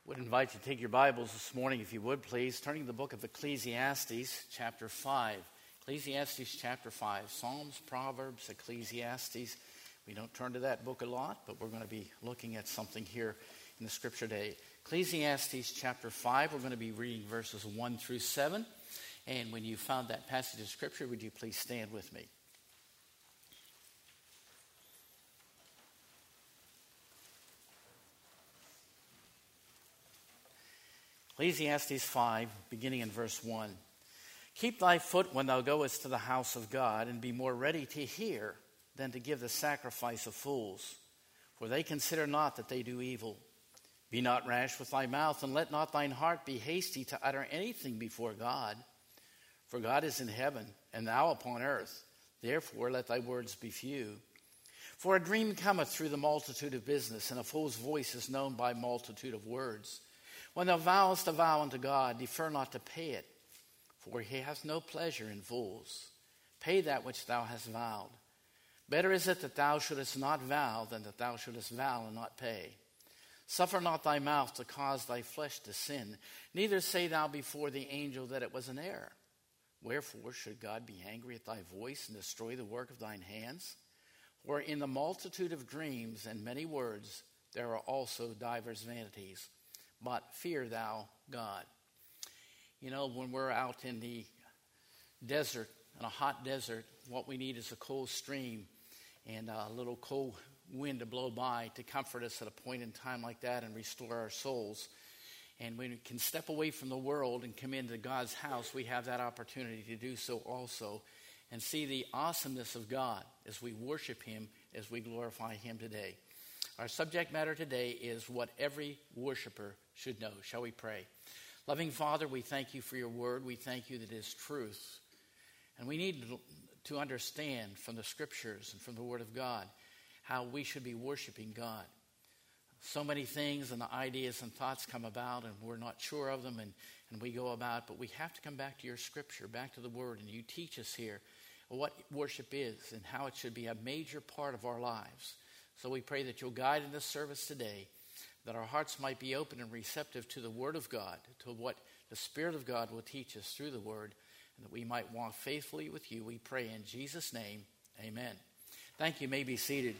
Would invite you to take your Bibles this morning, if you would, please. Turning to the book of Ecclesiastes, chapter 5. Ecclesiastes, chapter 5. Psalms, Proverbs, Ecclesiastes. We don't turn to that book a lot, but we're going to be looking at something here in the scripture today. Ecclesiastes, chapter 5. We're going to be reading verses 1 through 7. And when you found that passage of scripture, would you please stand with me? Ecclesiastes 5, beginning in verse 1. Keep thy foot when thou goest to the house of God, and be more ready to hear than to give the sacrifice of fools. For they consider not that they do evil. Be not rash with thy mouth, and let not thine heart be hasty to utter anything before God. For God is in heaven, and thou upon earth. Therefore let thy words be few. For a dream cometh through the multitude of business, and a fool's voice is known by multitude of words. When thou vowest a vow unto God, defer not to pay it, for he hath no pleasure in fools. Pay that which thou hast vowed. Better is it that thou shouldest not vow than that thou shouldest vow and not pay. Suffer not thy mouth to cause thy flesh to sin, neither say thou before the angel that it was an error. Wherefore should God be angry at thy voice and destroy the work of thine hands? For in the multitude of dreams and many words there are also divers vanities. But fear thou God. You know, when we're out in the desert, in a hot desert, what we need is a cold stream and a little cold wind to blow by to comfort us at a point in time like that and restore our souls. And when we can step away from the world and come into God's house, we have that opportunity to do so also and see the awesomeness of God as we worship Him, as we glorify Him today. Our subject matter today is what every worshiper should know. Shall we pray? Loving Father, we thank you for your word. We thank you that it is truth. And we need to understand from the scriptures and from the word of God how we should be worshiping God. So many things and the ideas and thoughts come about and we're not sure of them and we go about, but we have to come back to your scripture, back to the word, and you teach us here what worship is and how it should be a major part of our lives. So we pray that you'll guide in this service today, that our hearts might be open and receptive to the Word of God, to what the Spirit of God will teach us through the Word, and that we might walk faithfully with you. We pray in Jesus' name, amen. Thank you. You may be seated.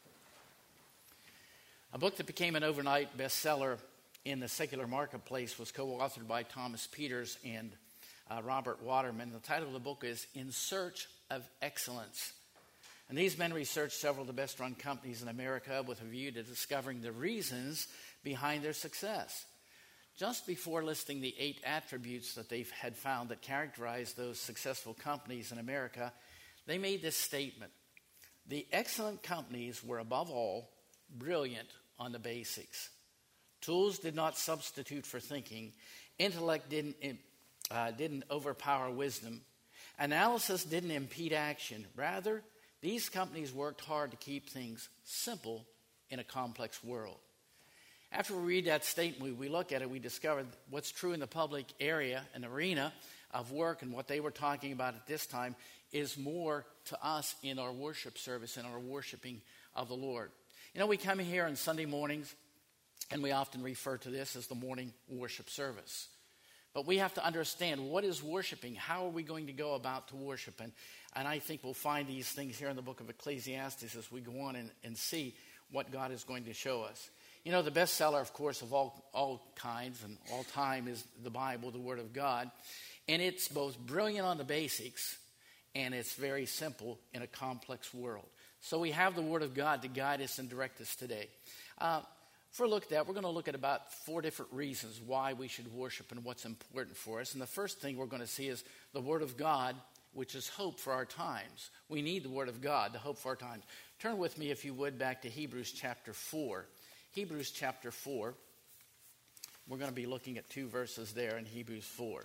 A book that became an overnight bestseller in the secular marketplace was co-authored by Thomas Peters and Robert Waterman. The title of the book is In Search of Excellence. And these men researched several of the best-run companies in America with a view to discovering the reasons behind their success. Just before listing the 8 attributes that they had found that characterized those successful companies in America, they made this statement: the excellent companies were above all brilliant on the basics. Tools did not substitute for thinking. Intellect didn't overpower wisdom. Analysis didn't impede action. Rather, these companies worked hard to keep things simple in a complex world. After we read that statement, we look at it, we discover what's true in the public area and arena of work, and what they were talking about at this time is more to us in our worship service and our worshiping of the Lord. You know, we come here on Sunday mornings, and we often refer to this as the morning worship service. But we have to understand, what is worshiping? How are we going to go about to worship? And I think we'll find these things here in the book of Ecclesiastes as we go on and see what God is going to show us. You know, the bestseller, of course, of all kinds and all time is the Bible, the Word of God. And it's both brilliant on the basics and it's very simple in a complex world. So we have the Word of God to guide us and direct us today. For a look at that, we're going to look at about 4 different reasons why we should worship and what's important for us. And the first thing we're going to see is the Word of God, which is hope for our times. We need the Word of God to hope for our times. Turn with me, if you would, back to Hebrews chapter 4. Hebrews chapter 4. We're going to be looking at 2 verses there in Hebrews 4.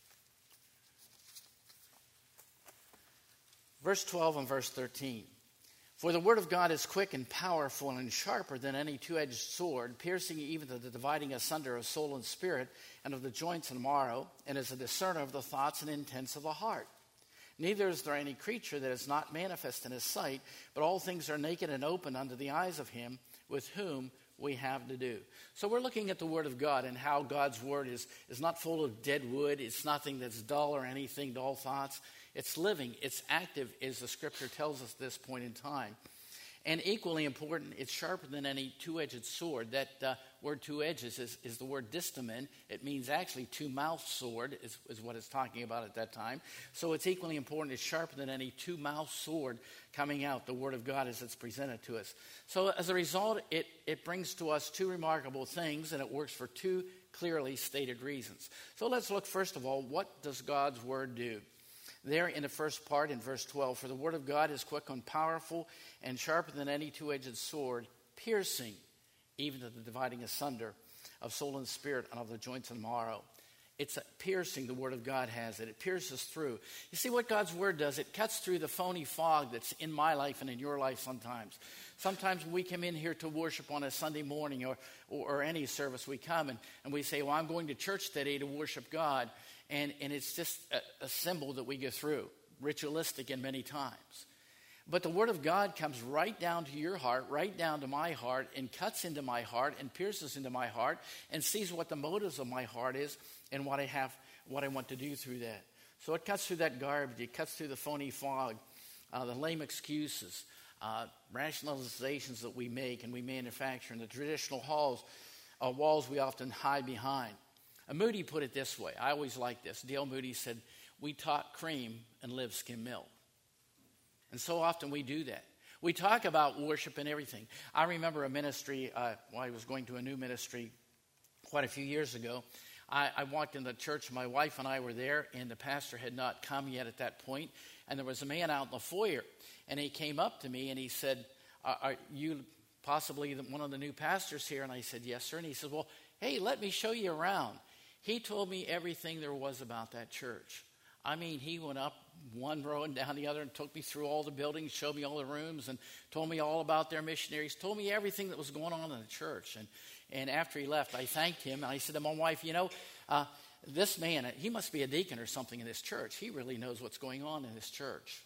Verse 12 and verse 13. For the word of God is quick and powerful and sharper than any two-edged sword, piercing even to the dividing asunder of soul and spirit and of the joints and marrow, and is a discerner of the thoughts and intents of the heart. Neither is there any creature that is not manifest in his sight, but all things are naked and open unto the eyes of him with whom we have to do. So we're looking at the Word of God and how God's Word is not full of dead wood. It's nothing that's dull or anything, dull thoughts. It's living. It's active, as the Scripture tells us at this point in time. And equally important, it's sharper than any two-edged sword. That word two edges is the word distamen. It means actually two-mouthed sword is what it's talking about at that time. So it's equally important. It's sharper than any two-mouthed sword coming out, the Word of God as it's presented to us. So as a result, it brings to us two remarkable things, and it works for two clearly stated reasons. So let's look first of all, what does God's Word do? There in the first part in verse 12, for the Word of God is quick and powerful and sharper than any two-edged sword, piercing even to the dividing asunder of soul and spirit and of the joints and marrow. It's a piercing, the Word of God has it. It pierces through. You see what God's Word does? It cuts through the phony fog that's in my life and in your life sometimes. Sometimes when we come in here to worship on a Sunday morning or any service, we come and we say, well, I'm going to church today to worship God. And it's just a symbol that we go through, ritualistic in many times. But the Word of God comes right down to your heart, right down to my heart, and cuts into my heart and pierces into my heart and sees what the motives of my heart is and what I want to do through that. So it cuts through that garbage. It cuts through the phony fog, the lame excuses, rationalizations that we make and we manufacture, and the traditional walls we often hide behind. Moody put it this way. I always like this. D.L. Moody said, we talk cream and live skim milk. And so often we do that. We talk about worship and everything. I remember a ministry, when I was going to a new ministry quite a few years ago. I walked in the church, my wife and I were there, and the pastor had not come yet at that point. And there was a man out in the foyer, and he came up to me and he said, are you possibly one of the new pastors here? And I said, yes, sir. And he said, well, hey, let me show you around. He told me everything there was about that church. I mean, he went up one row and down the other and took me through all the buildings, showed me all the rooms, and told me all about their missionaries, told me everything that was going on in the church. And after he left, I thanked him, and I said to my wife, this man, he must be a deacon or something in this church. He really knows what's going on in this church.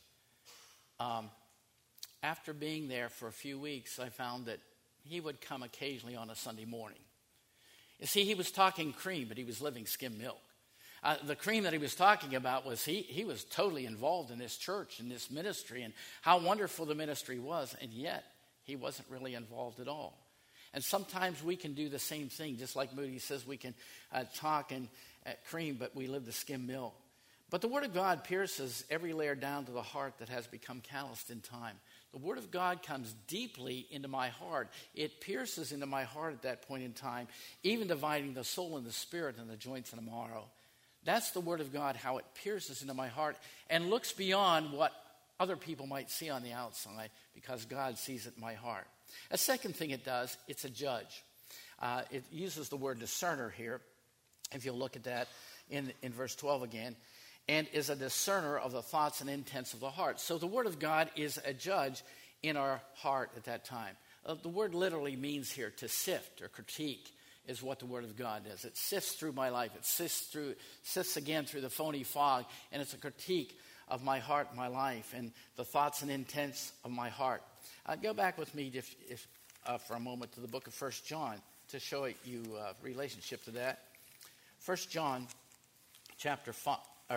After being there for a few weeks, I found that he would come occasionally on a Sunday morning. You see, he was talking cream, but he was living skim milk. The cream that he was talking about was he was totally involved in this church, in this ministry, and how wonderful the ministry was, and yet he wasn't really involved at all. And sometimes we can do the same thing, just like Moody says we can talk and cream, but we live the skim milk. But the Word of God pierces every layer down to the heart that has become calloused in time. The Word of God comes deeply into my heart. It pierces into my heart at that point in time, even dividing the soul and the spirit and the joints and the marrow. That's the Word of God, how it pierces into my heart and looks beyond what other people might see on the outside, because God sees it in my heart. A second thing it does, it's a judge. It uses the word discerner here, if you'll look at that in verse 12 again, and is a discerner of the thoughts and intents of the heart. So the Word of God is a judge in our heart at that time. The word literally means here to sift or critique is what the Word of God does. It sifts through my life. It sifts again through the phony fog, and it's a critique of my heart, my life, and the thoughts and intents of my heart. Go back with me for a moment to the book of 1 John to show you relationship to that. 1 John chapter 3,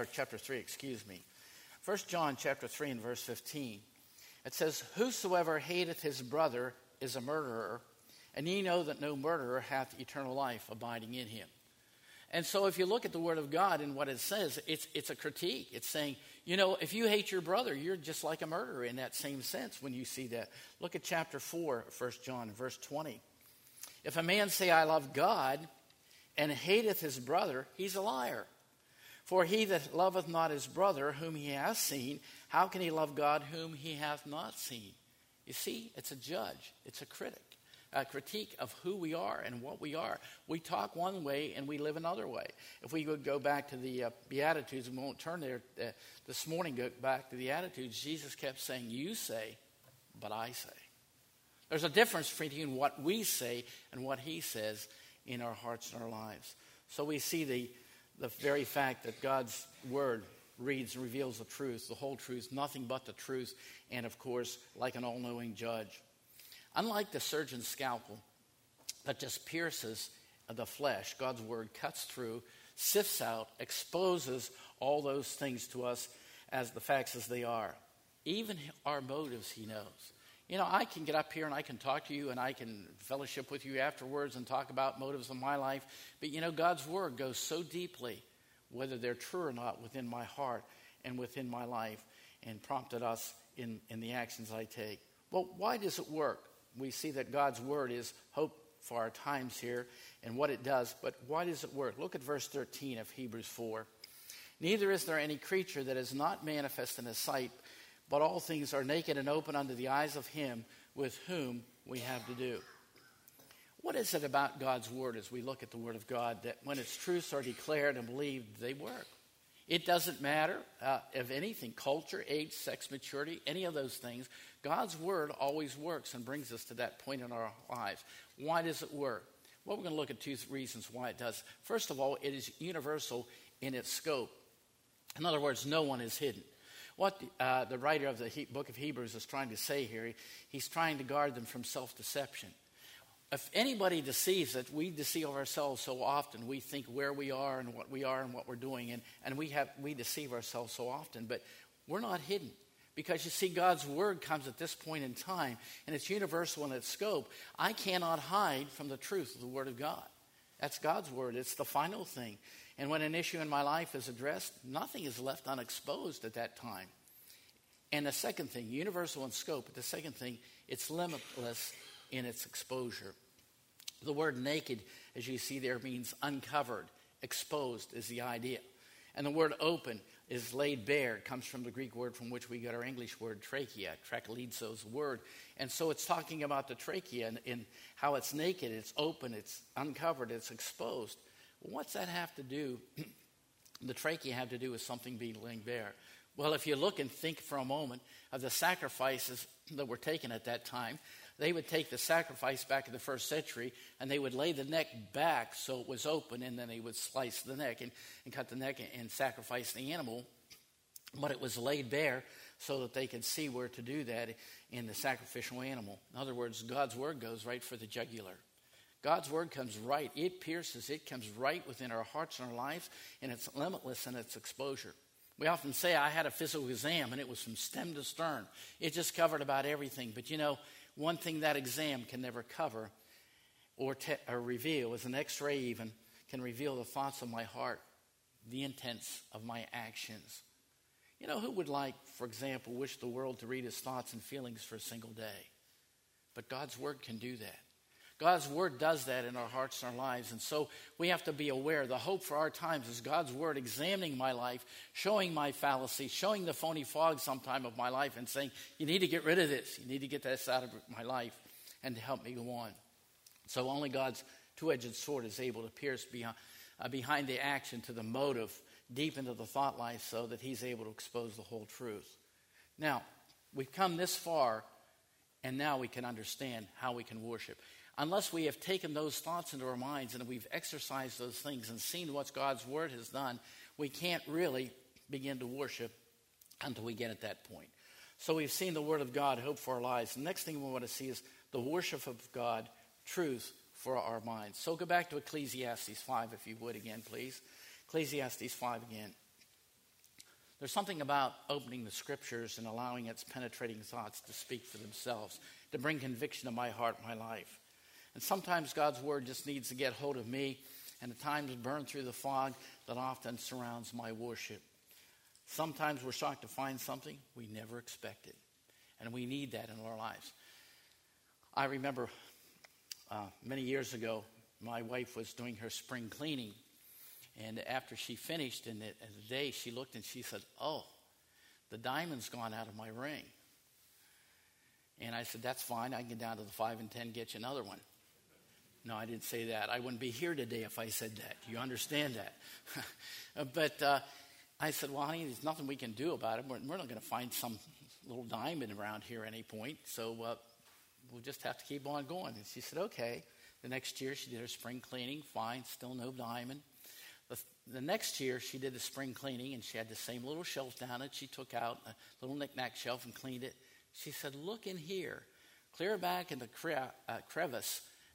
1 John chapter 3 and verse 15. It says, whosoever hateth his brother is a murderer, and ye know that no murderer hath eternal life abiding in him. And so if you look at the Word of God and what it says, it's a critique. It's saying, if you hate your brother, you're just like a murderer in that same sense when you see that. Look at chapter 4, 1 John, verse 20. If a man say, I love God, and hateth his brother, he's a liar. For he that loveth not his brother whom he hath seen, how can he love God whom he hath not seen? You see, it's a judge. It's a critic. A critique of who we are and what we are. We talk one way and we live another way. If we would go back to the Beatitudes, we won't turn there this morning, go back to the Beatitudes, Jesus kept saying, you say, but I say. There's a difference between what we say and what he says in our hearts and our lives. So we see the very fact that God's Word reads and reveals the truth, the whole truth, nothing but the truth, and of course, like an all-knowing judge. Unlike the surgeon's scalpel, that just pierces the flesh. God's word cuts through, sifts out, exposes all those things to us as the facts as they are. Even our motives, he knows. You know, I can get up here and I can talk to you and I can fellowship with you afterwards and talk about motives of my life. But, you know, God's word goes so deeply, whether they're true or not, within my heart and within my life, and prompted us in the actions I take. Well, why does it work? We see that God's word is hope for our times here and what it does, but why does it work? Look at verse 13 of Hebrews 4. Neither is there any creature that is not manifest in his sight, but all things are naked and open unto the eyes of him with whom we have to do. What is it about God's word as we look at the word of God that when its truths are declared and believed, they work? It doesn't matter of anything, culture, age, sex, maturity, any of those things. God's word always works and brings us to that point in our lives. Why does it work? Well, we're going to look at two reasons why it does. First of all, it is universal in its scope. In other words, no one is hidden. What the writer of the book of Hebrews is trying to say here, he's trying to guard them from self-deception. If anybody deceives it, we deceive ourselves so often. We think where we are and what we're doing, and we deceive ourselves so often. But we're not hidden, because you see, God's word comes at this point in time, and it's universal in its scope. I cannot hide from the truth of the word of God. That's God's word. It's the final thing. And when an issue in my life is addressed, nothing is left unexposed at that time. And the second thing, universal in scope, but the second thing, it's limitless in its exposure. The word naked, as you see there, means uncovered. Exposed is the idea. And the word open is laid bare. It comes from the Greek word from which we get our English word trachea. Trachelizo is the word. And so it's talking about the trachea and how it's naked, it's open, it's uncovered, it's exposed. Well, what's that have to do? The trachea have to do with something being laid bare. Well, if you look and think for a moment of the sacrifices that were taken at that time, they would take the sacrifice back in the first century and they would lay the neck back so it was open, and then they would slice the neck and cut the neck and sacrifice the animal. But it was laid bare so that they could see where to do that in the sacrificial animal. In other words, God's word goes right for the jugular. God's word comes right. It pierces. It comes right within our hearts and our lives, and it's limitless in its exposure. We often say, I had a physical exam, and it was from stem to stern. It just covered about everything. But you know, one thing that exam can never cover or reveal is an x-ray even can reveal the thoughts of my heart, the intents of my actions. You know, who would like, for example, wish the world to read his thoughts and feelings for a single day? But God's word can do that. God's word does that in our hearts and our lives. And so we have to be aware. The hope for our times is God's word examining my life, showing my fallacy, showing the phony fog sometime of my life, and saying, you need to get rid of this. You need to get this out of my life and to help me go on. So only God's two-edged sword is able to pierce behind the action to the motive, deep into the thought life, so that he's able to expose the whole truth. Now, we've come this far, and now we can understand how we can worship. Unless we have taken those thoughts into our minds and we've exercised those things and seen what God's word has done, we can't really begin to worship until we get at that point. So we've seen the word of God, hope for our lives. The next thing we want to see is the worship of God, truth for our minds. So go back to Ecclesiastes 5, if you would again, please. Ecclesiastes 5 again. There's something about opening the scriptures and allowing its penetrating thoughts to speak for themselves, to bring conviction to my heart, my life. And sometimes God's word just needs to get hold of me, and at times burn through the fog that often surrounds my worship. Sometimes we're shocked to find something we never expected, and we need that in our lives. I remember many years ago, my wife was doing her spring cleaning, and after she finished, in the day, she looked and she said, "Oh, the diamond's gone out of my ring." And I said, "That's fine. I can get down to the 5 and 10, get you another one." No, I didn't say that. I wouldn't be here today if I said that. Do you understand that? But I said, "Well, honey, there's nothing we can do about it. We're not going to find some little diamond around here at any point. So we'll just have to keep on going." And she said, "Okay." The next year, she did her spring cleaning. Fine, still no diamond. The next year, she did the spring cleaning, and she had the same little shelf down it. She took out a little knick-knack shelf and cleaned it. She said, "Look in here. Clear back in the crevice,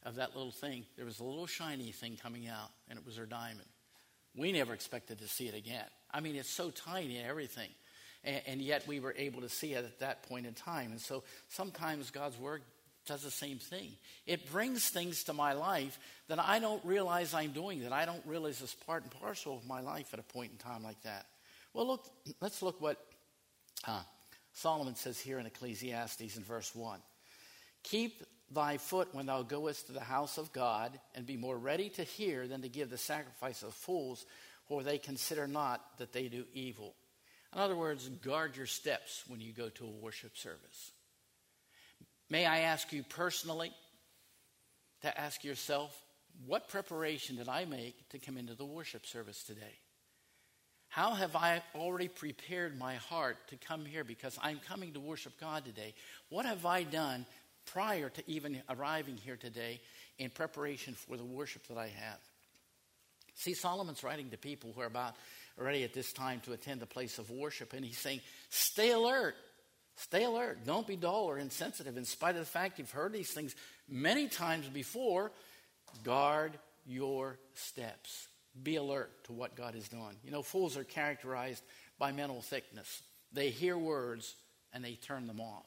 of that little thing, there was a little shiny thing coming out, and it was her diamond. We never expected to see it again. I mean, it's so tiny and everything. And yet we were able to see it at that point in time. And so sometimes God's Word does the same thing. It brings things to my life that I don't realize I'm doing, that I don't realize is part and parcel of my life at a point in time like that. Well, let's look what Solomon says here in Ecclesiastes in verse 1. Keep thy foot when thou goest to the house of God, and be more ready to hear than to give the sacrifice of fools, for they consider not that they do evil. In other words, guard your steps when you go to a worship service. May I ask you personally to ask yourself, what preparation did I make to come into the worship service today? How have I already prepared my heart to come here because I'm coming to worship God today? What have I done prior to even arriving here today in preparation for the worship that I have? See, Solomon's writing to people who are about ready at this time to attend the place of worship, and he's saying, stay alert. Stay alert. Don't be dull or insensitive. In spite of the fact you've heard these things many times before, guard your steps. Be alert to what God is doing. You know, fools are characterized by mental thickness. They hear words and they turn them off.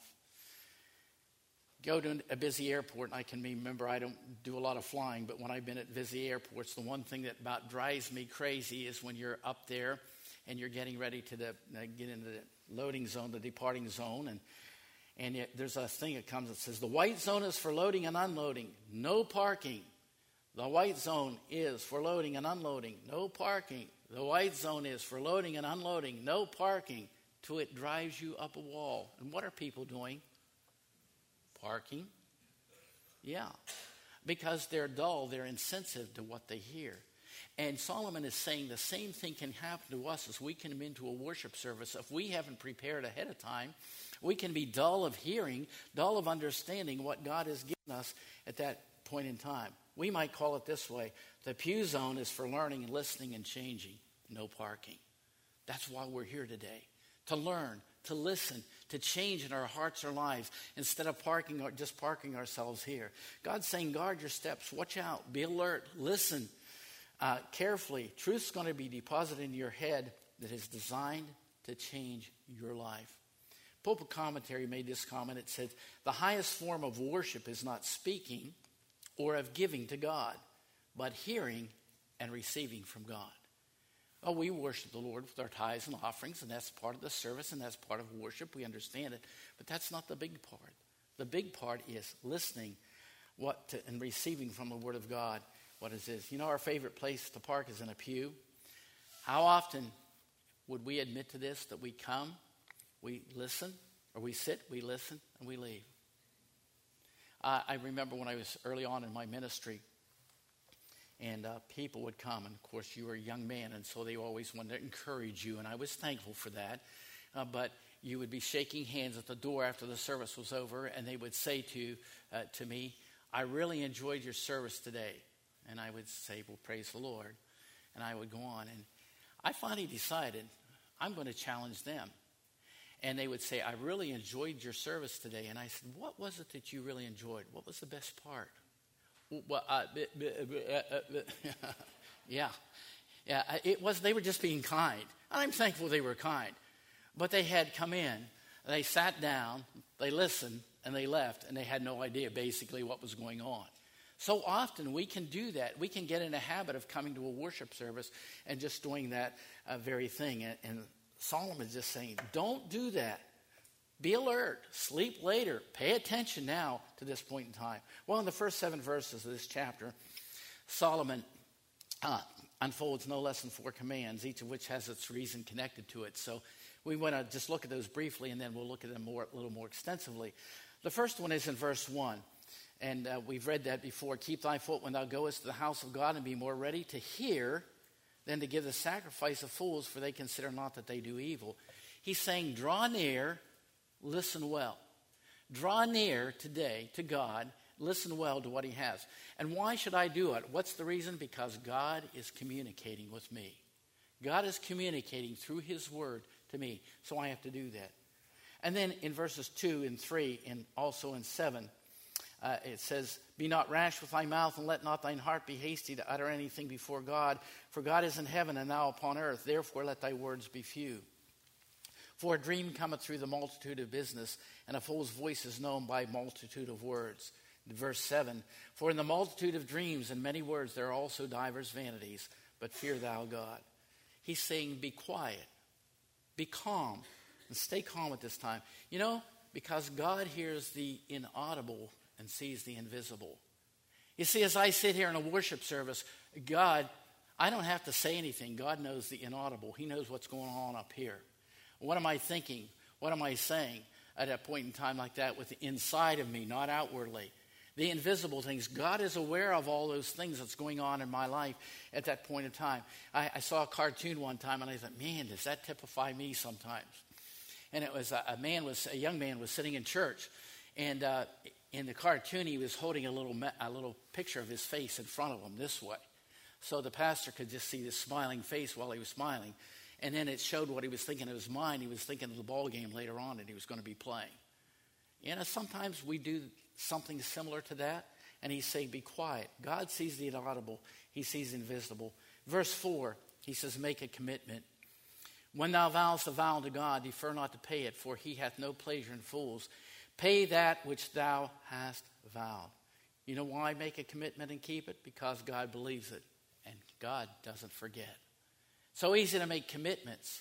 Go to a busy airport, and I can remember I don't do a lot of flying, but when I've been at busy airports, the one thing that about drives me crazy is when you're up there and you're getting ready to get into the loading zone, the departing zone, and there's a thing that comes that says, the white zone is for loading and unloading, no parking. The white zone is for loading and unloading, no parking. The white zone is for loading and unloading, no parking, till it drives you up a wall. And what are people doing? Parking. Yeah. Because they're dull, they're insensitive to what they hear. And Solomon is saying the same thing can happen to us as we come into a worship service. If we haven't prepared ahead of time, we can be dull of hearing, dull of understanding what God has given us at that point in time. We might call it this way: the pew zone is for learning and listening and changing, no parking. That's why we're here today, to learn, to listen, to change in our hearts or lives instead of parking ourselves here. God's saying, guard your steps, watch out, be alert, listen carefully. Truth's going to be deposited in your head that is designed to change your life. Pope Commentary made this comment. It said, the highest form of worship is not speaking or of giving to God, but hearing and receiving from God. Oh, we worship the Lord with our tithes and offerings, and that's part of the service, and that's part of worship. We understand it, but that's not the big part. The big part is listening and receiving from the Word of God what it is. You know, our favorite place to park is in a pew. How often would we admit to this, that we come, we listen, or we sit, we listen, and we leave? I remember when I was early on in my ministry, and people would come, and of course you were a young man, and so they always wanted to encourage you, and I was thankful for that. But you would be shaking hands at the door after the service was over, and they would say to me, I really enjoyed your service today. And I would say, well, praise the Lord. And I would go on, and I finally decided I'm going to challenge them. And they would say, I really enjoyed your service today. And I said, what was it that you really enjoyed? What was the best part? Yeah. It was. They were just being kind. And I'm thankful they were kind. But they had come in, they sat down, they listened, and they left. And they had no idea basically what was going on. So often we can do that. We can get in a habit of coming to a worship service and just doing that very thing. And Solomon is just saying, don't do that. Be alert. Sleep later. Pay attention now to this point in time. Well, in the first 7 verses of this chapter, Solomon unfolds no less than 4 commands, each of which has its reason connected to it. So we want to just look at those briefly, and then we'll look at them a little more extensively. The first one is in verse 1. And we've read that before. Keep thy foot when thou goest to the house of God, and be more ready to hear than to give the sacrifice of fools, for they consider not that they do evil. He's saying, draw near, listen well. Draw near today to God, listen well to what he has. And why should I do it? What's the reason? Because God is communicating with me. God is communicating through his word to me, so I have to do that. And then in verses 2 and 3, and also in 7, It says, be not rash with thy mouth, and let not thine heart be hasty to utter anything before God. For God is in heaven, and thou upon earth. Therefore let thy words be few. For a dream cometh through the multitude of business, and a fool's voice is known by multitude of words. Verse 7, for in the multitude of dreams and many words there are also divers vanities, but fear thou God. He's saying, be quiet, be calm, and stay calm at this time. You know, because God hears the inaudible and sees the invisible. You see, as I sit here in a worship service, God, I don't have to say anything. God knows the inaudible. He knows what's going on up here. What am I thinking? What am I saying at a point in time like that with the inside of me, not outwardly? The invisible things. God is aware of all those things that's going on in my life at that point in time. I saw a cartoon one time, and I thought, man, does that typify me sometimes? And it was a young man was sitting in church, and in the cartoon he was holding a little picture of his face in front of him this way, so the pastor could just see this smiling face while he was smiling. And then it showed what he was thinking in his mind. He was thinking of the ball game later on that he was going to be playing. You know, sometimes we do something similar to that, and he's saying, be quiet. God sees the inaudible. He sees the invisible. Verse 4, he says, make a commitment. When thou vowest a vow unto God, defer not to pay it, for he hath no pleasure in fools. Pay that which thou hast vowed. You know why make a commitment and keep it? Because God believes it, and God doesn't forget. So easy to make commitments,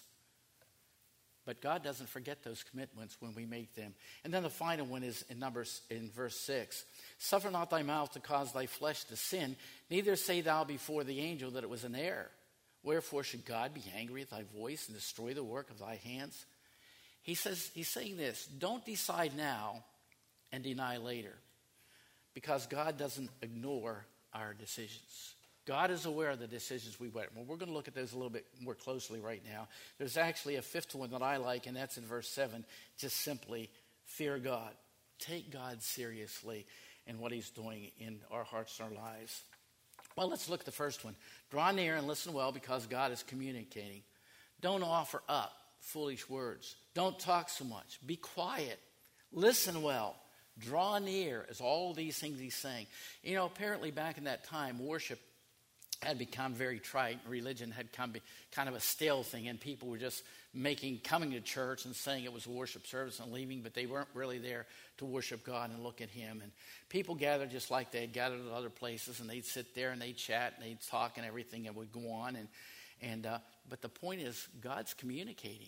but God doesn't forget those commitments when we make them. And then the final one is in verse 6. Suffer not thy mouth to cause thy flesh to sin, neither say thou before the angel that it was an error. Wherefore should God be angry at thy voice and destroy the work of thy hands? He's saying this, don't decide now and deny later, because God doesn't ignore our decisions. God is aware of the decisions we make. Well, we're going to look at those a little bit more closely right now. There's actually a fifth one that I like, and that's in verse 7. Just simply, fear God. Take God seriously in what he's doing in our hearts and our lives. Well, let's look at the first one. Draw near and listen well, because God is communicating. Don't offer up foolish words. Don't talk so much. Be quiet. Listen well. Draw near is all these things he's saying. You know, apparently back in that time, worship had become very trite. Religion had come kind of a stale thing, and people were just coming to church and saying it was a worship service and leaving, but they weren't really there to worship God and look at him. And people gathered just like they had gathered at other places, and they'd sit there and they'd chat and they'd talk and everything, and would go on. But the point is, God's communicating.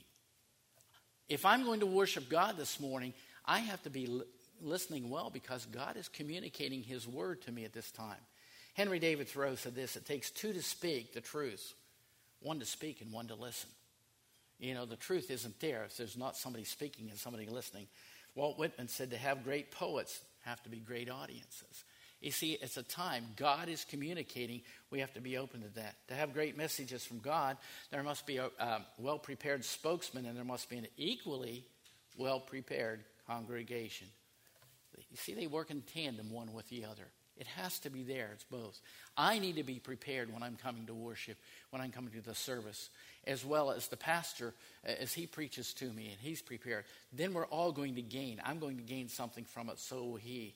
If I'm going to worship God this morning, I have to be listening well, because God is communicating his word to me at this time. Henry David Thoreau said this, it takes two to speak the truth, one to speak and one to listen. You know, the truth isn't there if there's not somebody speaking and somebody listening. Walt Whitman said to have great poets have to be great audiences. You see, it's a time God is communicating. We have to be open to that. To have great messages from God, there must be a well-prepared spokesman, and there must be an equally well-prepared congregation. You see, they work in tandem one with the other. It has to be there. It's both. I need to be prepared when I'm coming to worship, when I'm coming to the service, as well as the pastor, as he preaches to me and he's prepared. Then we're all going to gain. I'm going to gain something from it, so will he.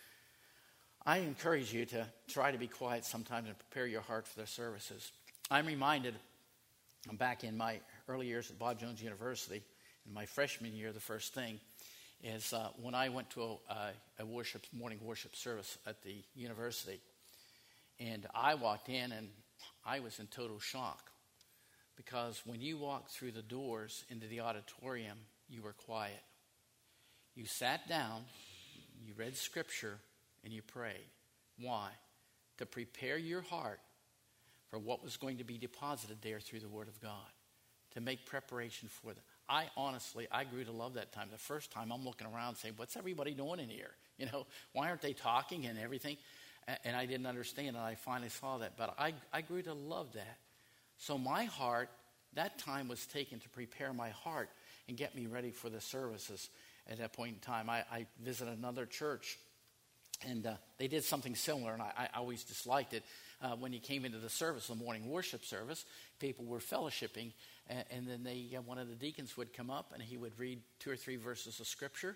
I encourage you to try to be quiet sometimes and prepare your heart for the services. I'm reminded, back in my early years at Bob Jones University, in my freshman year, the first thing is when I went to a morning worship service at the university, and I walked in and I was in total shock, because when you walked through the doors into the auditorium, you were quiet. You sat down, you read scripture, and you prayed. Why? To prepare your heart for what was going to be deposited there through the Word of God, to make preparation for that. I grew to love that time. The first time I'm looking around saying, what's everybody doing in here? You know, why aren't they talking and everything? And I didn't understand, and I finally saw that. But I grew to love that. So my heart, that time was taken to prepare my heart and get me ready for the services at that point in time. I visited another church, and they did something similar, and I always disliked it. When you came into the service, the morning worship service, people were fellowshipping, and then one of the deacons would come up, and he would read 2 or 3 verses of Scripture,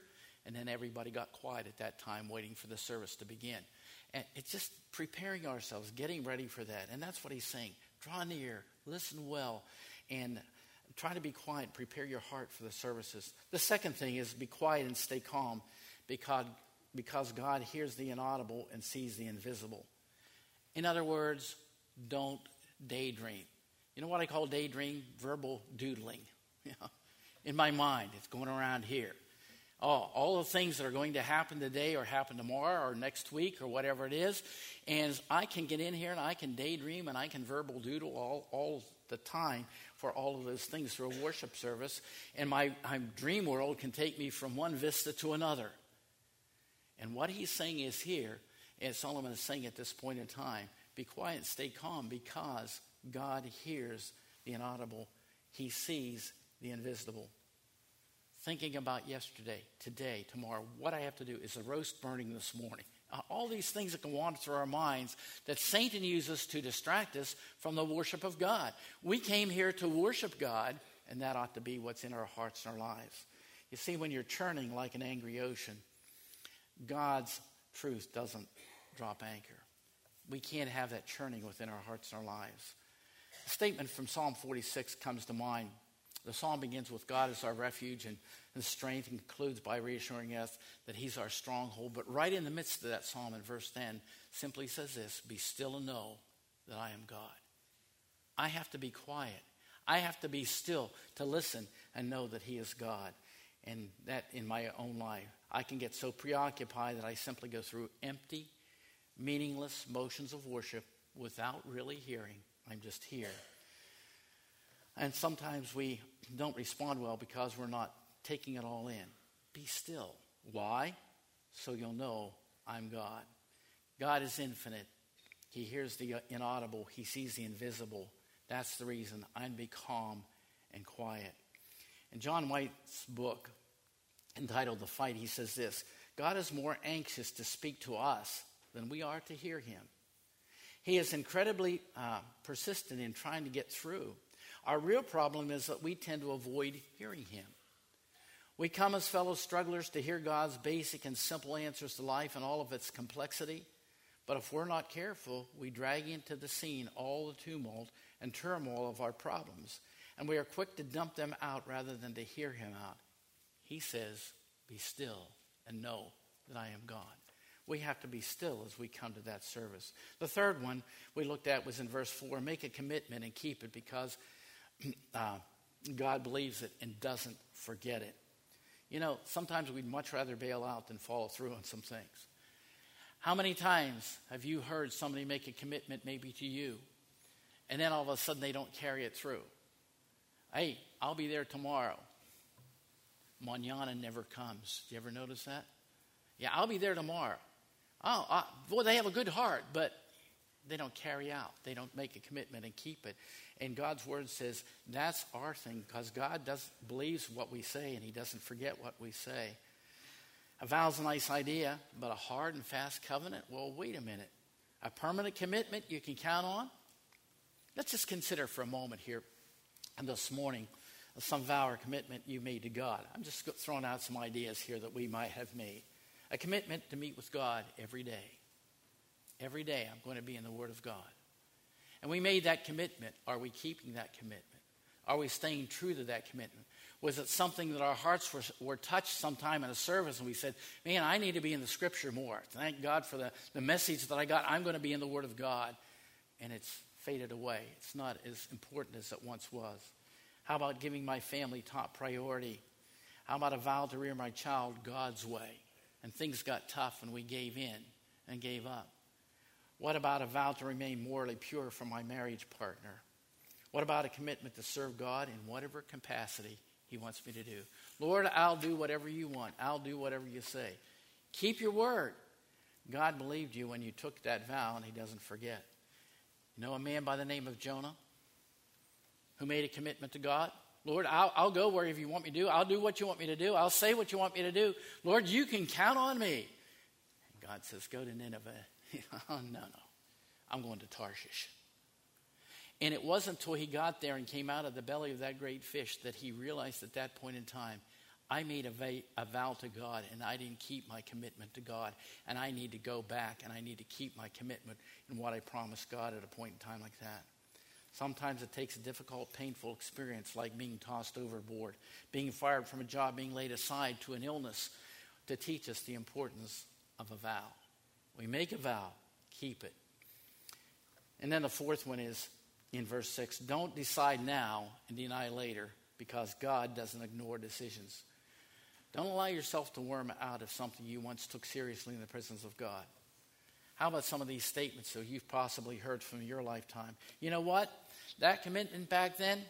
And then everybody got quiet at that time, waiting for the service to begin. And it's just preparing ourselves, getting ready for that. And that's what he's saying. Draw near, listen well, and try to be quiet. Prepare your heart for the services. The second thing is be quiet and stay calm, because God hears the inaudible and sees the invisible. In other words, don't daydream. You know what I call daydream? Verbal doodling. In my mind, it's going around here. All the things that are going to happen today or happen tomorrow or next week or whatever it is. And I can get in here and I can daydream and I can verbal doodle all the time for all of those things through a worship service. And my dream world can take me from one vista to another. And what he's saying is here, and Solomon is saying at this point in time, be quiet and stay calm, because God hears the inaudible. He sees the invisible. Thinking about yesterday, today, tomorrow, what I have to do is the roast burning this morning. All these things that go on through our minds that Satan uses to distract us from the worship of God. We came here to worship God, and that ought to be what's in our hearts and our lives. You see, when you're churning like an angry ocean, God's truth doesn't drop anchor. We can't have that churning within our hearts and our lives. A statement from Psalm 46 comes to mind. The psalm begins with God as our refuge and strength, and concludes by reassuring us that he's our stronghold. But right in the midst of that psalm, in verse 10, simply says this: be still and know that I am God. I have to be quiet. I have to be still to listen and know that he is God. And that in my own life, I can get so preoccupied that I simply go through empty, meaningless motions of worship without really hearing. I'm just here. And sometimes we don't respond well because we're not taking it all in. Be still. Why? So you'll know I'm God. God is infinite. He hears the inaudible. He sees the invisible. That's the reason I'm be calm and quiet. In John White's book entitled The Fight, he says this: God is more anxious to speak to us than we are to hear him. He is incredibly persistent in trying to get through. Our real problem is that we tend to avoid hearing him. We come as fellow strugglers to hear God's basic and simple answers to life and all of its complexity. But if we're not careful, we drag into the scene all the tumult and turmoil of our problems. And we are quick to dump them out rather than to hear him out. He says, be still and know that I am God. We have to be still as we come to that service. The third one we looked at was in verse 4. Make a commitment and keep it, because God believes it and doesn't forget it. You know, sometimes we'd much rather bail out than follow through on some things. How many times have you heard somebody make a commitment maybe to you, and then all of a sudden they don't carry it through? Hey, I'll be there tomorrow. Mañana never comes. Do you ever notice that? Yeah, I'll be there tomorrow. Boy, they have a good heart, but they don't carry out. They don't make a commitment and keep it. And God's word says that's our thing, because God believes what we say, and he doesn't forget what we say. A vow's a nice idea, but a hard and fast covenant? Well, wait a minute. A permanent commitment you can count on? Let's just consider for a moment here and this morning some vow or commitment you made to God. I'm just throwing out some ideas here that we might have made. A commitment to meet with God every day. Every day I'm going to be in the Word of God. And we made that commitment. Are we keeping that commitment? Are we staying true to that commitment? Was it something that our hearts were touched sometime in a service and we said, man, I need to be in the Scripture more. Thank God for the message that I got. I'm going to be in the Word of God. And it's faded away. It's not as important as it once was. How about giving my family top priority? How about a vow to rear my child God's way? And things got tough and we gave in and gave up. What about a vow to remain morally pure for my marriage partner? What about a commitment to serve God in whatever capacity he wants me to do? Lord, I'll do whatever you want. I'll do whatever you say. Keep your word. God believed you when you took that vow, and he doesn't forget. You know a man by the name of Jonah who made a commitment to God? Lord, I'll go wherever you want me to do. I'll do what you want me to do. I'll say what you want me to do. Lord, you can count on me. And God says, go to Nineveh. Oh, no. I'm going to Tarshish. And it wasn't until he got there and came out of the belly of that great fish that he realized at that point in time, I made a vow to God, and I didn't keep my commitment to God, and I need to go back, and I need to keep my commitment in what I promised God at a point in time like that. Sometimes it takes a difficult, painful experience like being tossed overboard, being fired from a job, being laid aside, to an illness, to teach us the importance of a vow. We make a vow, keep it. And then the fourth one is in verse 6, don't decide now and deny later, because God doesn't ignore decisions. Don't allow yourself to worm out of something you once took seriously in the presence of God. How about some of these statements that you've possibly heard from your lifetime? You know what? That commitment back then,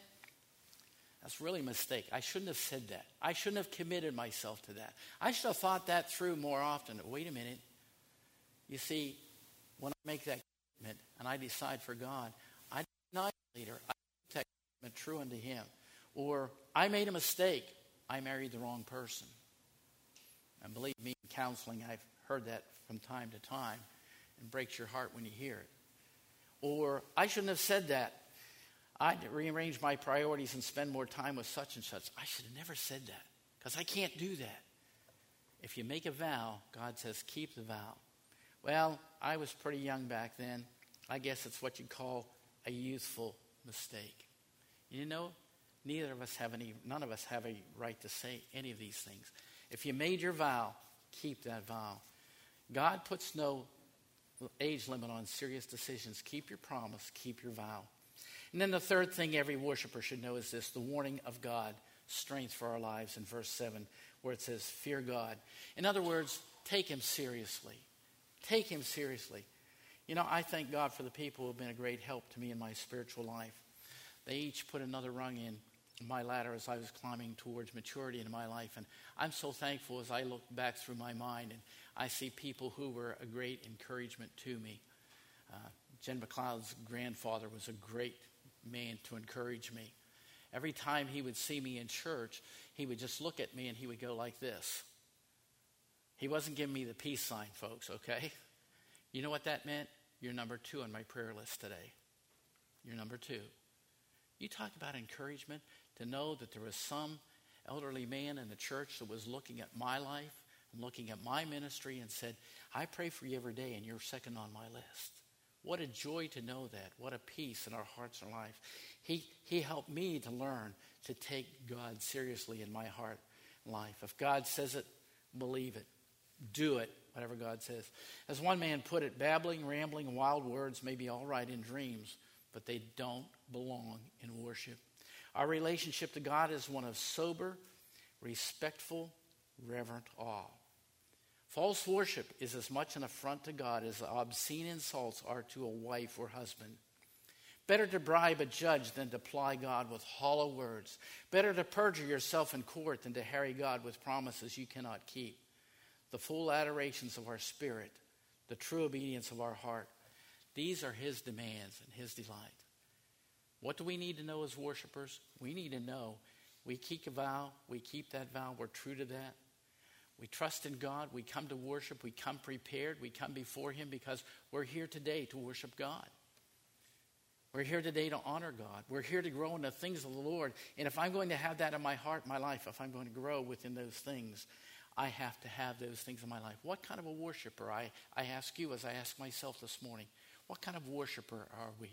that's really a mistake. I shouldn't have said that. I shouldn't have committed myself to that. I should have thought that through more often. Wait a minute. You see, when I make that commitment and I decide for God, I deny it later. I keep that commitment true unto Him. Or I made a mistake. I married the wrong person. And believe me, in counseling, I've heard that from time to time. And breaks your heart when you hear it. Or I shouldn't have said that. I'd rearrange my priorities and spend more time with such and such. I should have never said that, because I can't do that. If you make a vow, God says, keep the vow. Well, I was pretty young back then. I guess it's what you'd call a youthful mistake. You know, none of us have a right to say any of these things. If you made your vow, keep that vow. God puts no age limit on serious decisions. Keep your promise, keep your vow. And then the third thing every worshiper should know is this, the warning of God, strength for our lives in verse 7, where it says, fear God. In other words, take Him seriously. Take Him seriously. You know, I thank God for the people who have been a great help to me in my spiritual life. They each put another rung in my ladder as I was climbing towards maturity in my life. And I'm so thankful as I look back through my mind and I see people who were a great encouragement to me. Jen McLeod's grandfather was a great man to encourage me. Every time he would see me in church, he would just look at me and he would go like this. He wasn't giving me the peace sign, folks, okay? You know what that meant? You're number 2 on my prayer list today. You're number 2. You talk about encouragement, to know that there was some elderly man in the church that was looking at my life and looking at my ministry and said, I pray for you every day and you're second on my list. What a joy to know that. What a peace in our hearts and life. He helped me to learn to take God seriously in my heart and life. If God says it, believe it. Do it, whatever God says. As one man put it, babbling, rambling, wild words may be all right in dreams, but they don't belong in worship. Our relationship to God is one of sober, respectful, reverent awe. False worship is as much an affront to God as obscene insults are to a wife or husband. Better to bribe a judge than to ply God with hollow words. Better to perjure yourself in court than to harry God with promises you cannot keep. The full adorations of our spirit, the true obedience of our heart, these are His demands and His delight. What do we need to know as worshipers? We need to know we keep a vow, we keep that vow, we're true to that. We trust in God, we come to worship, we come prepared, we come before Him because we're here today to worship God. We're here today to honor God. We're here to grow in the things of the Lord. And if I'm going to have that in my heart, my life, if I'm going to grow within those things, I have to have those things in my life. What kind of a worshiper? I ask you as I ask myself this morning, what kind of worshiper are we?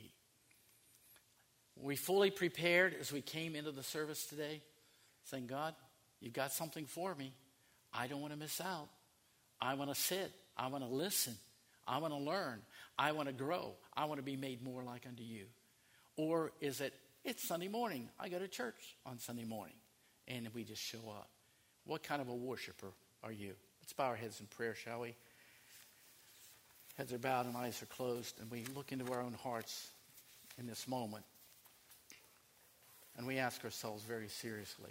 Were we fully prepared as we came into the service today? Saying, God, you've got something for me. I don't want to miss out. I want to sit. I want to listen. I want to learn. I want to grow. I want to be made more like unto you. Or is it, it's Sunday morning. I go to church on Sunday morning. And we just show up. What kind of a worshiper are you? Let's bow our heads in prayer, shall we? Heads are bowed and eyes are closed. And we look into our own hearts in this moment. And we ask ourselves very seriously,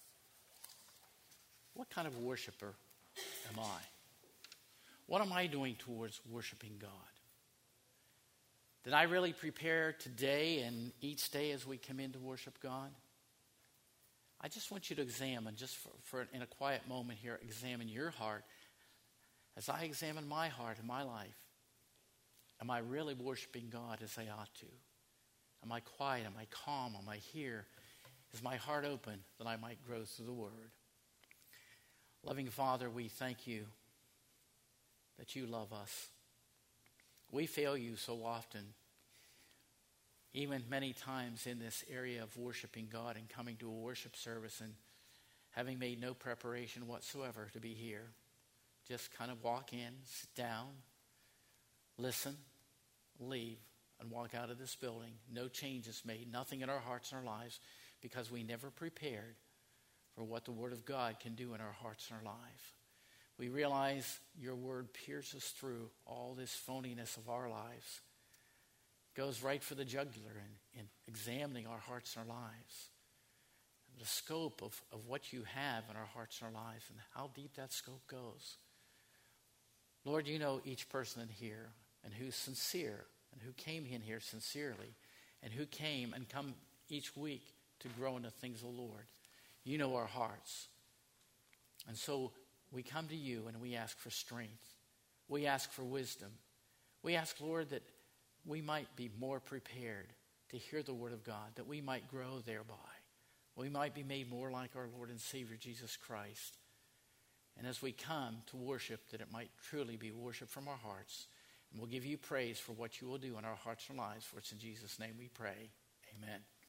what kind of worshiper am I? What am I doing towards worshiping God? Did I really prepare today and each day as we come in to worship God? I just want you to examine, just for in a quiet moment here, examine your heart. As I examine my heart and my life, am I really worshiping God as I ought to? Am I quiet? Am I calm? Am I here? Is my heart open that I might grow through the Word? Loving Father, we thank you that you love us. We fail you so often, even many times in this area of worshiping God and coming to a worship service and having made no preparation whatsoever to be here. Just kind of walk in, sit down, listen, leave, and walk out of this building. No changes made, nothing in our hearts and our lives, because we never prepared for what the Word of God can do in our hearts and our life. We realize your Word pierces through all this phoniness of our lives, goes right for the jugular in examining our hearts and our lives. The scope of what you have in our hearts and our lives and how deep that scope goes. Lord, you know each person in here and who's sincere and who came in here sincerely and who came and come each week to grow in the things of the Lord. You know our hearts. And so we come to you and we ask for strength. We ask for wisdom. We ask, Lord, that we might be more prepared to hear the word of God, that we might grow thereby. We might be made more like our Lord and Savior Jesus Christ. And as we come to worship, that it might truly be worship from our hearts. And we'll give you praise for what you will do in our hearts and lives. For it's in Jesus' name we pray. Amen.